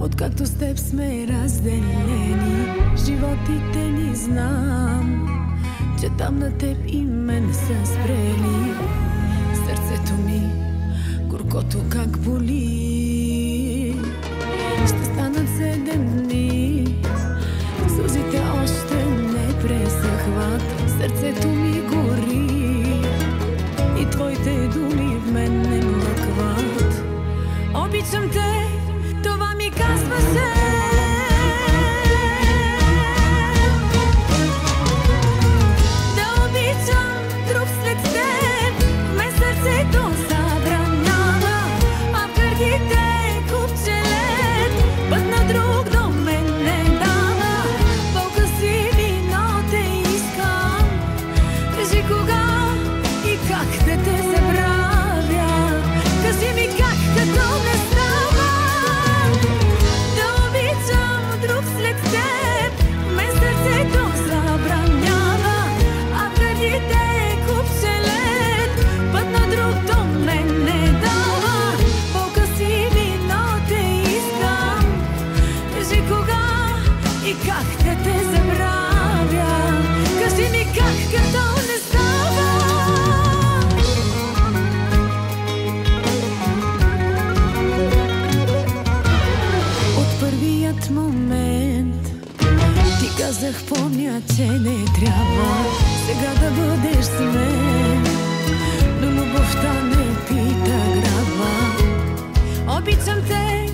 Откакто с теб сме разделени, животите ни знам, че там на теб и мен са спрели. Сърцето ми, горкото как боли. Ще станат 7 дни, сълзите още не пресъхват. Сърцето ми гори и твоите думи в мен не млъкват. Обичам те, това ми казваше. Да обичам друг след теб, ме сърцето забранява, а в гърдите купче лед, път на друг до мен не дава. Болка си вино те искам, кажи кога и как да те забравя. Кажи ми как като не става. Да обичам друг след теб, ме сърцето забранява, а в гърдите купче лед, път на друг до мен не дава. Болка си вино те искам, кажи кога и как да те забравя. Кажи ми как като не става. От първият момент ти казах, помня, че не трябва сега да бъдеш с мен, но любовта не пита грава. Обичам те,